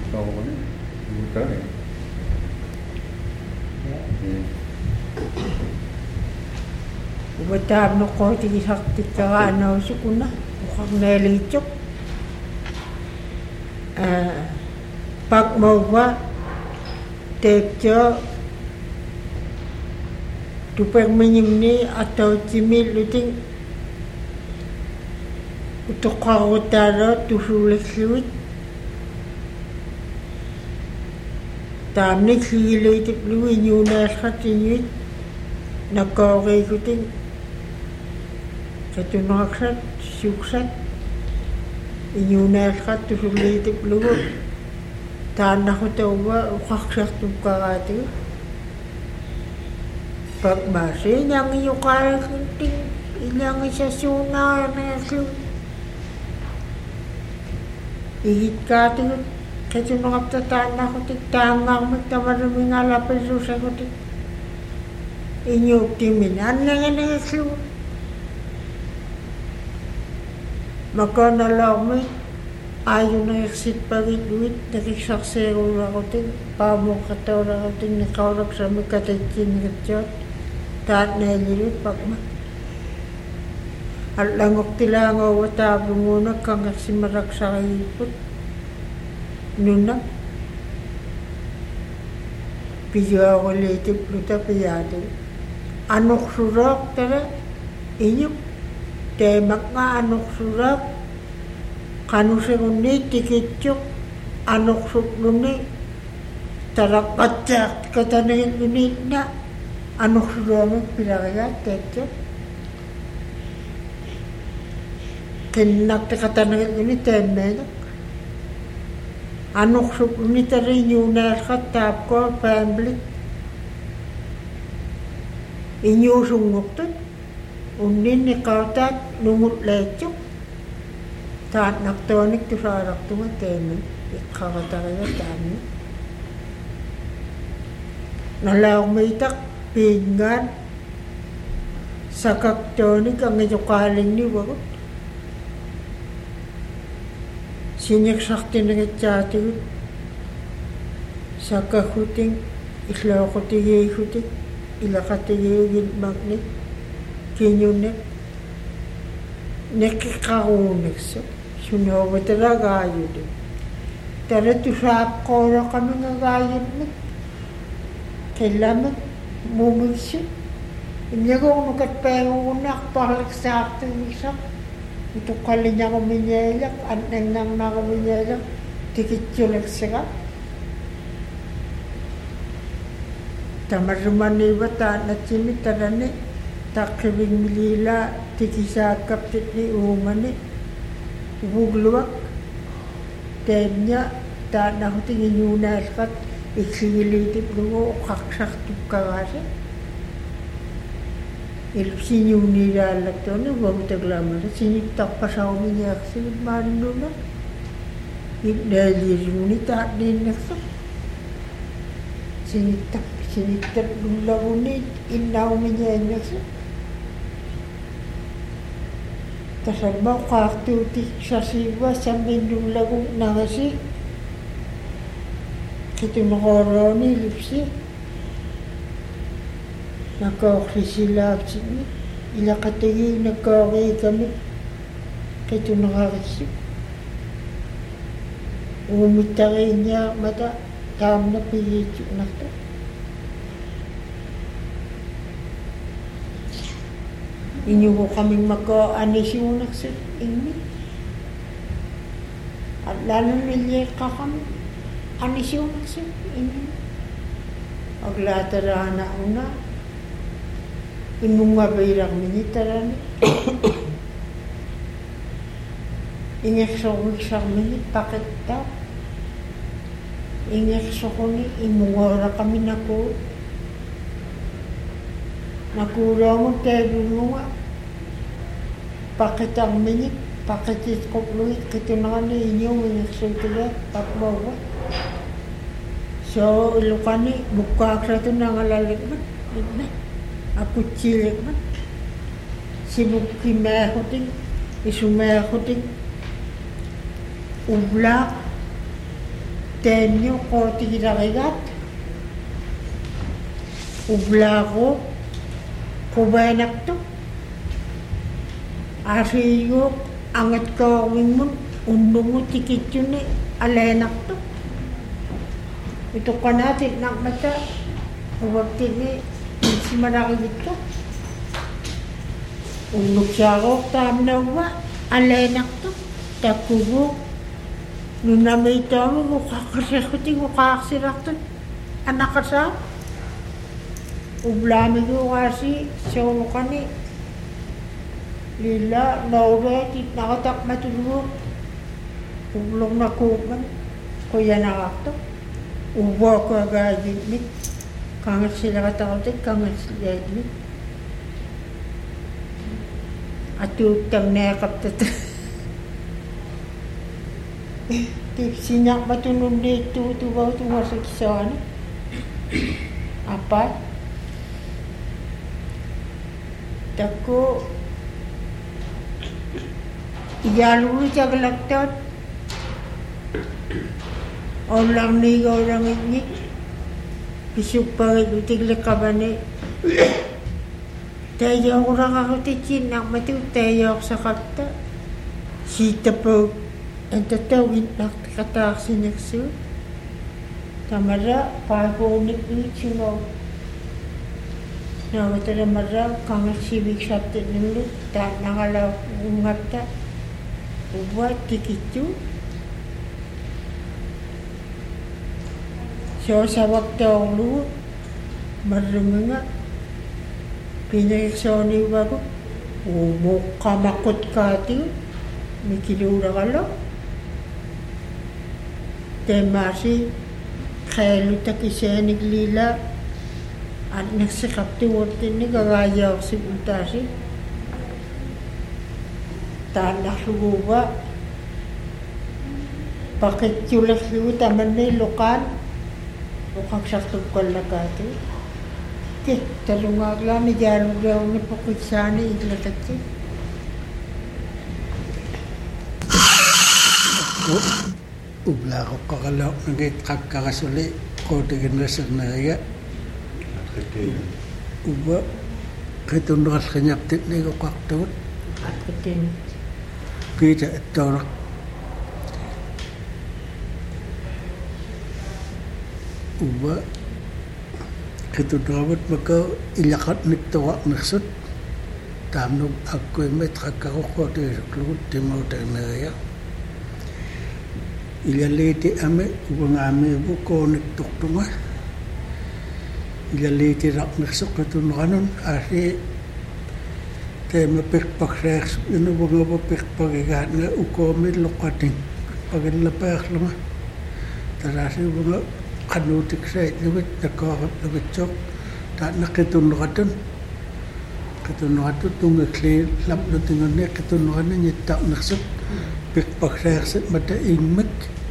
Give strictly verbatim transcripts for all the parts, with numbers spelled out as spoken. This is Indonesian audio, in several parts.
tahu ni, bukan ni. Ubatab no ko tigi sakti ka ano sukuna ukang nelichok. Ah, pag mawa tekjo tupeng menyimni atau cimil luting untuk kawatara tusulik-sulik tamnik hilaytip luwi nyunas katinyit nakaway kuting katunaksat suksat inyunas kat tusuliktip luwi tanah ko tawa ukaksak tukakati pagmasi niyang iyukara kuting ilang isa sunar na sulit ihit ka ito kasi nung kaptatana ko tiktangang magtamarami nga lapay susa ko tik inyo optimin ano nga nga nga magkanalaw mo ayaw na exit pagit-wit nakisaksero na ko tik pamong kataw na ko tik nakawrak sa may katitsin katyot taat na ilirit pagma at langok tilangaw watabo muna kang simarak sa kahipot. Nuna. Pidyo ako litip luta piyado. Anok surak tara. Inyok. Temak nga anok surak. Kano sa kunit tikitsyok. Anok suklunit. Tarak katsak katanangin kunit na. Anok surak pilakaya tetsyok. Kinak katanangin kunit temenak. Anok suklunit rin yung naskatap ko family. Inyo sungok tot. Unin ni kautat nungut lechok. Taat naktonik tu sarak tu matemen. Ikakatakaya tani. Nalaw maitak pinggan. Sakak tonik ang ijukaling ni wakot. Sinyak sakti na kachati ko. Saka kuting islaw ko tigay kuting ilakatigay gilmagnik kinyunek nekikakunik so sunawa talaga gayo din tara tusap ko na kami nga gayo din kailangan mumulsi hindi ko makatpero unak pahalik sa akin isak ito kali niya ko minyelak aneng nang na ko minyelak tikit yulak siya tamaruman ni bata na chimitan ni takibing milila tikisakap ni umani bugluwak temnya tanah tingin yunas kat iksilitip lugo kaksak tukawasi ilpsin yung nilalak to ni wag taglamar sinitak pa sa umiyak silid manuno na ibdalir ni ta din naksak sinitak sinitak dulagunit inaw niya naksak kasama kaktutik sa siwa sa mindong lagong nangasi kito nakoroni lipsi nakakrisilap sini ila katigi nagkakay kami kito nakakisip umitake niya mata tam na pihitsyo na to inyo ko kaming magka-anisyonak sa inyo at lalo nilya ka kami anisyonak sa inyo aglatara na una inong mabayrak minitara ni ingekso-ingekso minit pakit daw ingekso ko ni imungora kami na ko nakura mo tayo mo pakit ang minit pakit ko fluid kito na ka na inyo ingekso ito yan pakbawa so ilukani buka sa ito na ngalalik man na aku cilik man sibuk kimahuting isumahuting ublak tenyo ko tigiragat ublago kubanak to ariyo angat ko mingun undungo tikit yun eh alenak to ito ka natin nak mata huwag tini si maraki dito undog siya ko tam na wa alenak to takubo nung namay tamo mukakasikuti mukakasirak to anak ka sa ublami ko kasi siya mo kani lila naure tit nakatak matulog ublong na kuman kuya nakakto ubo ko agajin mit kangat sila katakot kangat sila mit at utang nekap tata sinyak matunod dito tubaw tumasak sa ano apat tako iyaluro siya galaktot orang ni orang ini bisuk pagi utik lekabane tayo orang ako ticin nak mati tayo sa kapta sita po ang tatawin nakakata sinaksu tamara pagunik ni chino na matara mara kangat sibig sapte nulu ta nangala ungata uwa tikitu so sa waktu lu marunga pinaksoni bago umo kamakot kati mikilura kalo temasi khelu takisenig lila at nagsikap tiwortin ni gagayaw si utasi tanak luwa pakit yulas luwa taman ni lukan lukang sakto kalakati ke talungag lang ni jalo daw ni pakutsani iglatati ubla ko kakalaw nagit kakakasuli ko tigin rasag na kaya uba ketundukas kanyap tit ni ko kaktaut Atin kita torak uba ketundukat maka ilakat nitawak naksud tamno aku met kakak ko tigin kluut timau na kaya ilaliti ame ubang ame buko nagtuktunga ilaliti rak naksuk ketundukanon asi te mapikpak seks ino bunga mapikpak ikat nga ukomi lokating pagalapak lama tarasi bunga kanutik sa itnawit nakakap nabitsok ta nakitundukatan kitundukatan tungakli lap na tingan niya kitundukatan niya tak naksuk pikpak seks mata ingmek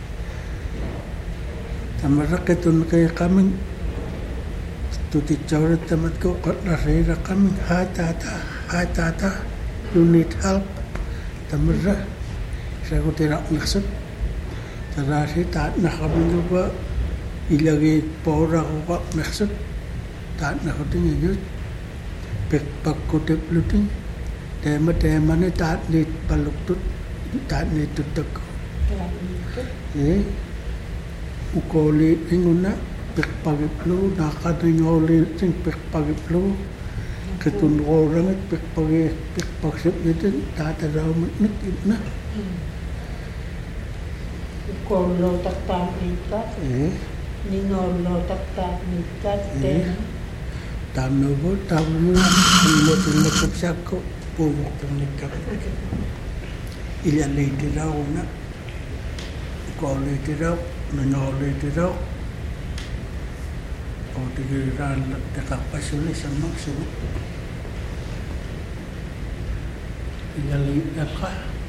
tamara kitundukay kaming tuti chawrat tamat ko katlasira kaming hatata Hai tata, you need help. Tamara, saya ko tirak naksud. Tarasi taat na kami juga ilagay pora ko kak naksud. Taat na ko tingin yun. Pekpak ko teplutin. Tema tema ni taat ni paluktut. Taat ni tutak ko. Eh, ukoli inguna pekpagiplo. Nakadingoli ting pekpagiplo. Ketun orang itu pek-pek pek-pek itu tak ada nak na. Kalau tak tak nikat, ni ngolo tak tak nikat ten. Tamu pun tamu semua semua kerja ko pun nikat. Ilan lagi dah nak, kalau lagi dah, ngolo lagi dah. Oh tiga dekat pasulis sama semua. Ilalay ka.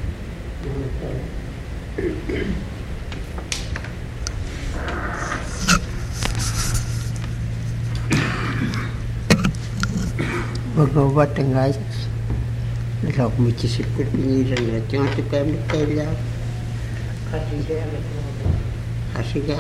Bagawa tengah log muci siput ni raya jangan tukar mikirlah. Hari dia siga.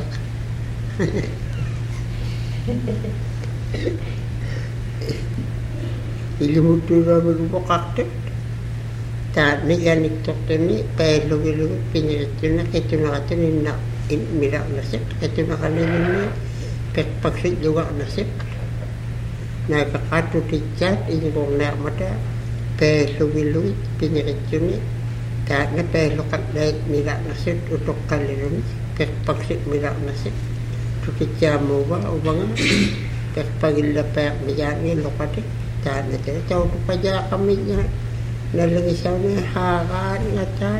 Ilumutura magpakakte. Ta ni ganik tokte ni pelo gelo pinirtuna ketuna atin na mira nasip ketuna kanin ni pek paksit juga nasip. Na kakatu ticat ini kong nak mata pelo gelo pinirtuna ta na pelo kakdait mira nasip utok kalin pek paksit mira nasip. Tukicamu ba ubang pek pagila pek mijani lokati. Sana saya tahu paja kami nya nalang sana haran ngatan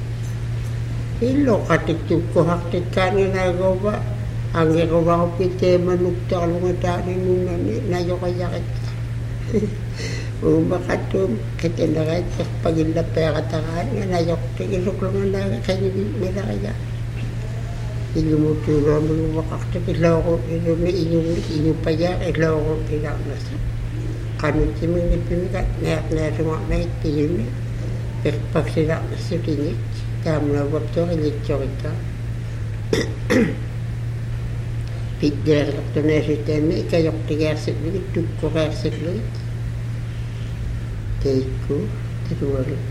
ilo katik ko haktikan na goba ang goba pite manukta ngata ni nunani na yo kaya o makatum ketendaray pagilla pera taran na yo tigilok lang na kay nila kaya ilumutura mo makakta ilo ko ilo ni inyo inyo paja ilo ko ila nasa kami cuma ni pemikat naik naik semua naik tinggi, berpaksirak sedikit, kami waktu ini cerita, pikir waktu nasi temi kayak tiga sedikit, tukar sedikit, keiku kedua lu.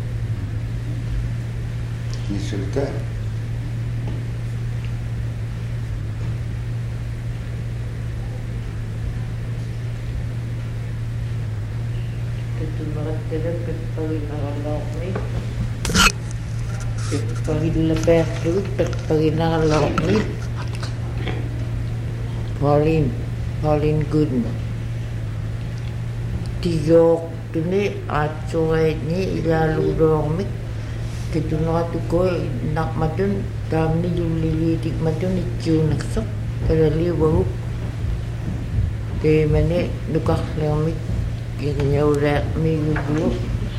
Ini cerita. Tidak pergi nakalok ni, pergi lebih dulu, pergi nakalok ni. Pauline, Pauline Goodman. Tiga tu ni acuai ni ilalu dong ni. Kita nak tu kau nak matun, dalam ni juli dik matun ni cium nak sok, kalau liu bahu. Di mana dukak leomik. Kaya urat minggu dulu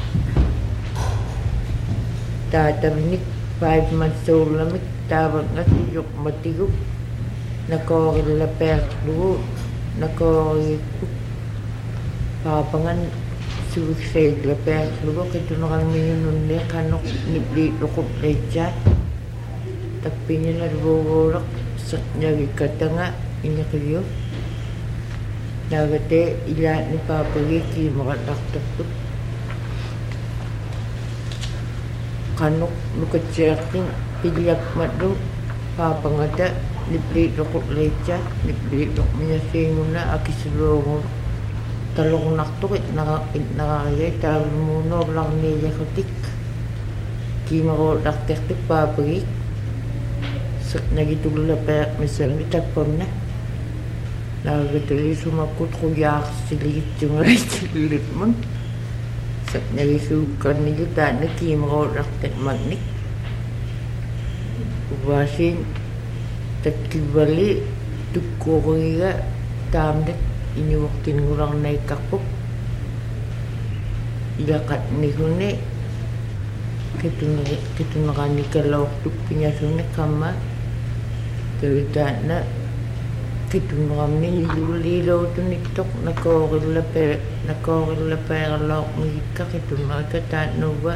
tata minik five months old lamik tawag nga siyok matigok nako laper dulu nako papangan suicide laper dulu kito nakan minun niya kanok nipli lukop lecha tapi niya narbogorak sa niya katanga inya kayo nagate ila ni papagi ki makadaktakot kanok lukatserking pilyak madro papangada nipli lukop lecha nipli luk minyasingon na akisulong talong naktukit nakakaya talumunor lang niya kutik ki makadaktakot papagi sak nagitulula pa misal mitapon na nagatuloy sumakot ko yak siligit yung siligit mo sa nagisukan niyo dana kimo raktek magnik ubasin takibali tukko ko nga tamdet iniwaktin ko lang na ikakop ilakat ni hune kito nakanikalaw tuk pinyasune kama terita na kito nakamni lilo to niktok nakorila pe nakorila pera lok mika kito nakata no ba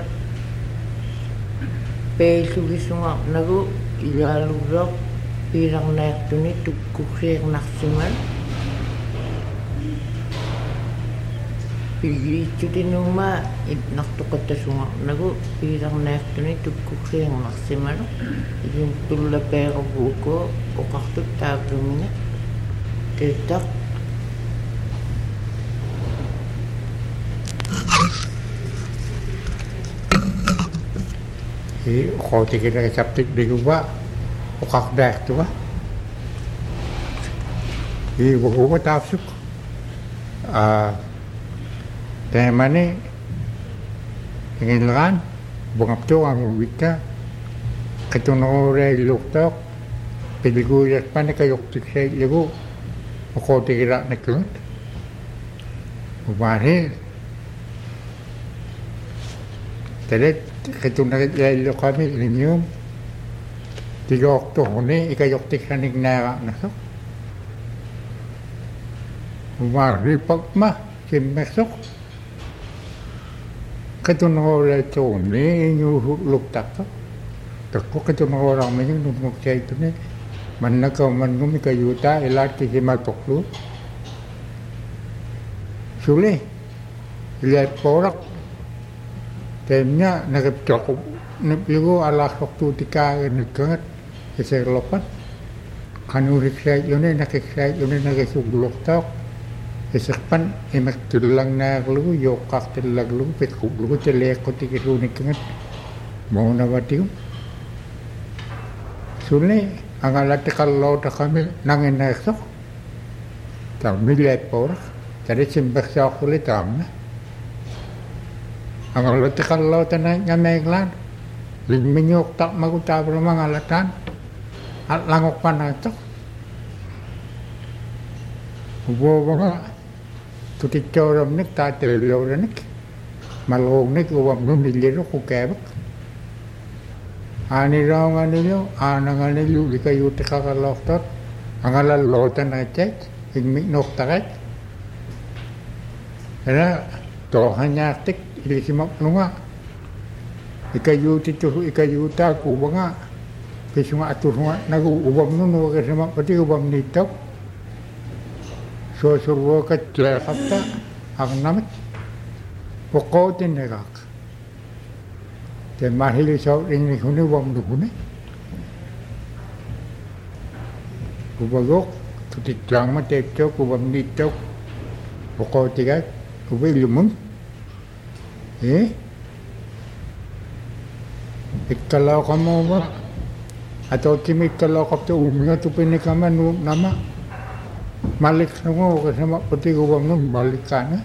pe sugisunga nago ilalurok pirang naik to ni tukukir naksimal pili cuti numa it naktukata sunga nago pirang naik to ni tukukir naksimal yung tulla pera buko o kaktuk tagrumina Ketak i kau tiga nak captik di gua okak dah tu bah i gua tafsuk ah tema ni ingin lan bungap tu ang wika ketunore luktok piligu yak pan kayok tiksay lagu Ako tigira na kunt. Umari. Telet ketong nakilalo kami ninyong. Tigok to huni ikayok tiksanig na nasok. Umari pagma kimesok. Ketong nakilalo to huni inyong luktak to. Tako ketong nakilalo kami yung numok siya ito ni. man na ka man ngumi ka yuta ilat ki mal poklu sule ilat porak temnya nakap cokop nepigo ala waktu tika nekat isek lopat kanurik saya yone nakik saya yone nakik suglok tok isek pan emak tulang nak lu yokak tulang lu petkuk lu celek kotik itu nekat mau nawatiu sule angalat kalau tak kami nangin naik sok, tak milet porak, jadi simbek sok kulit tamna. Angalat kalau tak naik naik lan, ling menyok tak magu tak berumah alatan, at langok panatok. Ubo banga, tuti coram nik tak terlalu nik, malong nik uam num diliru kukebak. Ani rong ani lo, anang ani lu di kayu teka kalok tot, angala lotan acet, ingmik nok takat. Karena tohanya tik di simak nunga, ikayu titu ikayu tak ubanga, kesunga atur nunga nagu ubam nunu ke simak pati ubam nitok, so surwo ke celakapta, ang namit, pokotin negak. Dan mahili sau ini hune wam dukune. Kubagok tutik lang matek cok kubam nitok. Poko tigat kubi lumung. Eh? Ikalaw kamu ba? Atau kimi ikalaw kapto uminga tu pinikama nu nama. Malik nungo kasama pati kubam nu balik kana.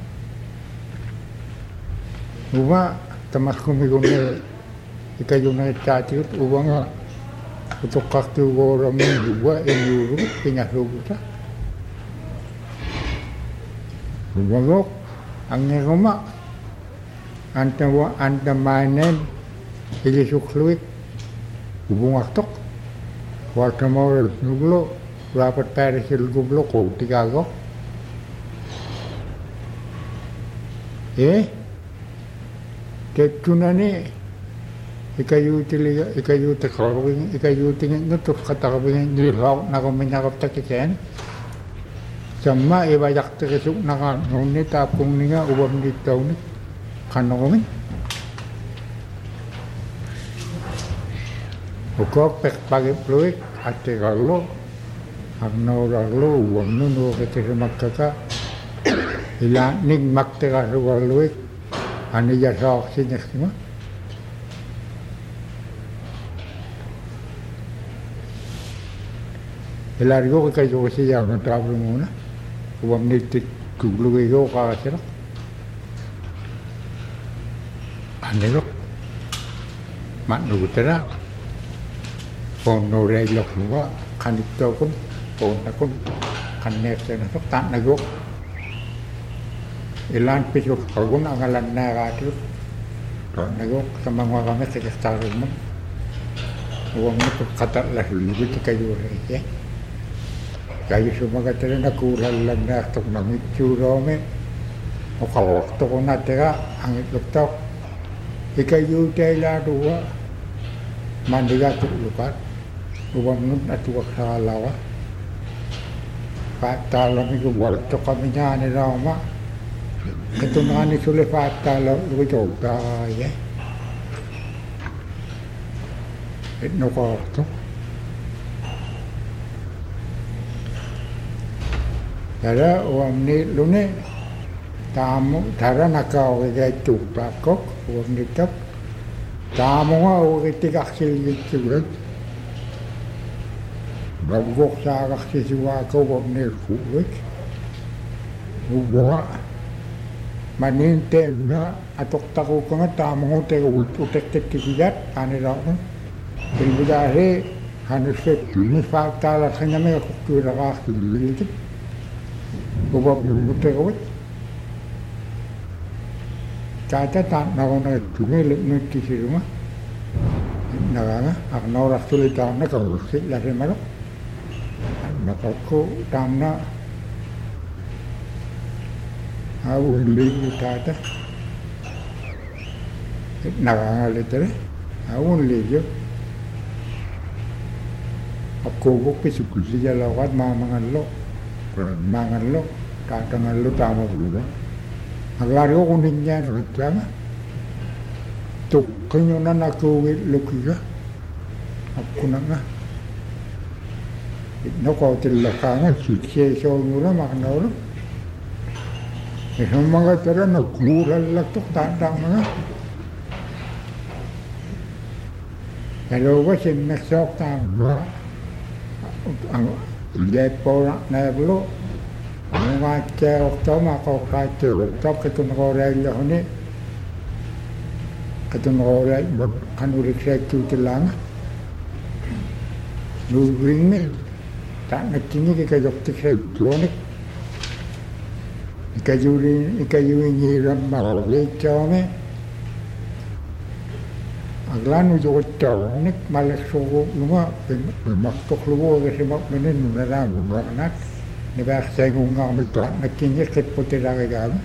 Uba tamas kumigone ikayu na itatir ubanga untuk kaktu orang juga yang dulu punya rubuta ubangok angin rumah antawa antamanen ili sukluik ubangak tok waktu mau nublo rapat perisil gublo kau tiga go eh ketunane ikayu tiliga ikayu tekrawing ikayu tingin nutuk katakabing nilhaw na kuminyakap takiken sama ibayak takisuk na kanuni tapong niya ubam ditaw ni kanongin ukok pek pagi pluik ate galo agno galo ubam nunu ketiri makaka ila nig maktega rugaluik ani jasok sinyas kima Elargo que cayó que se llama no trabajo mona, o amniti kublu que yo cada cero. Anelo, mat no gutera, pon no rey lo kuma, kanito kun, pon na kun, kanek se na sok tan na go. Elan piso kagun angalan na gatu, na go sama mga kami sa kastarong mo. Uwang mo katat lah libi kayo rey. Kayu semua kata nak kulan lang nak tok nang icuro me, o kalok tok na tega angit tok, ikayu tela dua, mandiga tok lukat, ubang nun atuak salawa, patalo ni kubal tok kami ni rama, ketungan ni sule patalo lu coba ya, etno kalok tok. Ada orang ni lune tamu cara nak kau ke tu bakok orang ni tak tamu orang ketika kecil kecil bagok saya kecil juga kau orang ni kuat, ubah manin tena atau tahu kau tamu teh utek tek kiat ane rawon, berbudak he hanus ni fakta lah kena mereka kira kira itu. Ubah berbuat kau, caca tak nak nak cuma lekuk kisi rumah, nak apa? Aku nak orang sulit tak nak kau rusik lari malu, nak aku tak nak, aku beli caca, nak apa lagi tu? Aku beli je, Ako ko pisukusi jalawat mamangan lo, mangan lo, katangan lo tama juga. Agar ko kuningnya rutama. Tuk kanyo na nakuwit lukiga. Ako na nga. Nako tilakanga sukse so nula maknaulo. Isang mga tara nagkural lang ito, tandang mga. Pero ba siya nagsok tama? Ang lepo na nablo. Ang mga kaya okto, makakakati. Okto, kato nakorel ako ni. Kato nakorel, kanurik siya tutilanga. Nubring ni. Tak nagkinig ikayoktik siya klonik. Ikayuri, ikayuri nyiram malalay kami. Aglan ujo tawanik malak sugo lunga, maktok lugo kasi makminin nunalang umakanat. Nibak sa ngunga mitra, nagkinig kit puti lagi kami.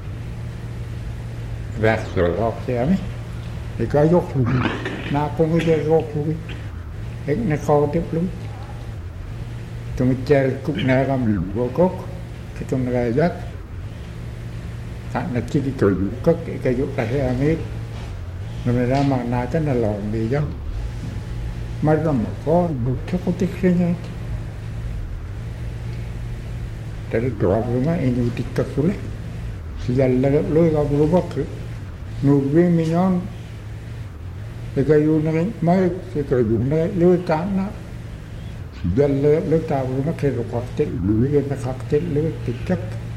Nibak sa lukak siya kami. Ikayok lugi, nakong ikayok lugi. Ik nakawatip lugi. Tumitel kuk na kami lugokok, kitong nagayat. Tak nak kiki kok kayu kasih amit, namanya makna kan dalam bijak, macam kau bukan kotik saja. Dari dua rumah ini tiga sulit, sejalan lalu kau berubah, nubi minyak, kayu nanti mai kayu nanti lalu tanah, sejalan lalu tahu rumah kayu kaktek, lalu kita kaktek lalu tiga.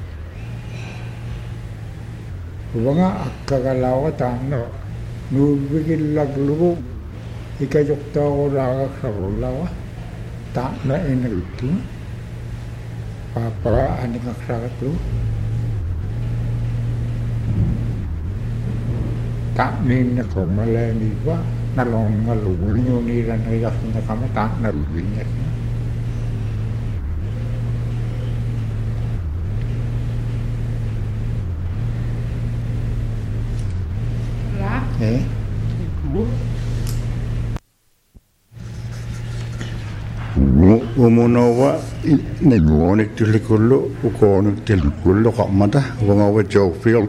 Wanga akagalawa tano nubigil laglugo ikayok tao raga sarulawa tak na inagtu papara aning aksakatu tak nin na komalemi ba nalong ngalugo nyo nila nayak na kama tak na rubinya. Eh? Umunawa nagwonik tilikulo ukonik tilikulo kamata wangawa Jofield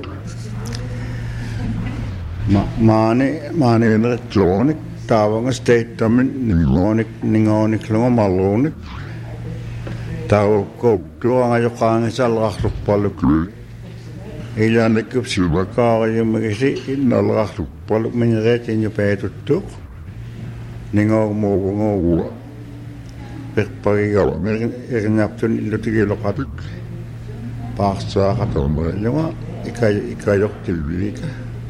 ma mane mane na tlonik tawang statement nagwonik ningonik lang malonik taw ko tuwa nga yukang sa lakrup palukul ilan nagkup silba ka kayo magisi inalakrup paluk menyeret inyo petutuk ningaw mo ngawa pagpagawa meron yaptun ilutigilo katuk paksa katomba yung ikay ikayok tilbika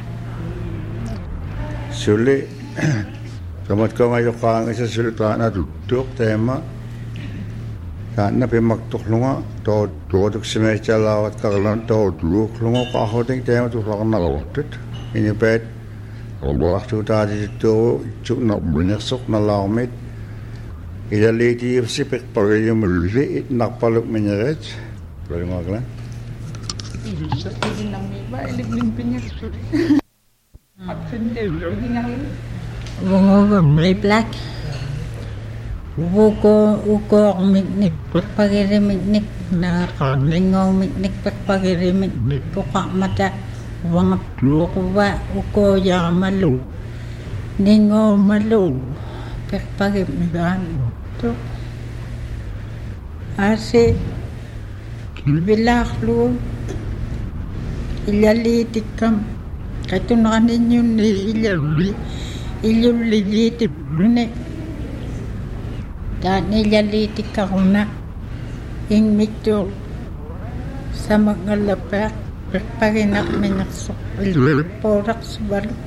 suli samat ko ngayon ka nga sa sulita na tutuk tema na pimaktok lunga to tutok si mecha lawat kakalan to tuluk lunga kahoting tema tuklakan nalawatut inipet Allah tu tadi itu cuk nak bernyasuk nalawmit ilaliti si pagpagay mulli nak paluk menyeret lalu ngaklan ini nami ba iligling pinyas absent lagi ngalin Bunga may black. Uko uko miknik pagpagirimitnik na kalingaw miknik pagpagirimitnik puka mata wang uko ba uko ya malu ningo malu pagpagimitan to ase bilaklu ilalitikam katunanin yun ni ilali ilulilitip ne dan ilalitik ako na ing mito sa mga lapak pagpaginak minaksok ilporak sa balik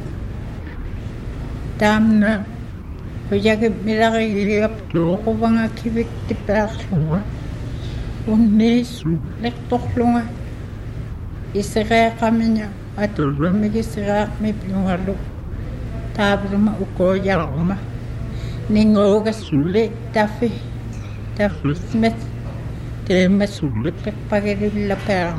tam na kuyagib milakigilap to ko mga kibik tipak unis lektok lunga isira kami niya at lumig isira may pinungalo tabro ma uko yarma ningo ga sule tafi tafi smet te masule pagere la per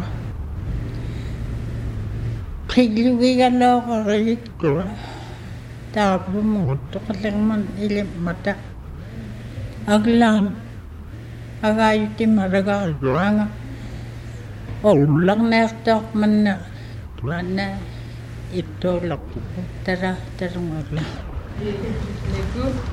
khiglu ga lo rit ko tabro mo to kalerman ile mata aglam agayuti maragal ranga ulang nektok man tulana ito lapu tara tarong aglam.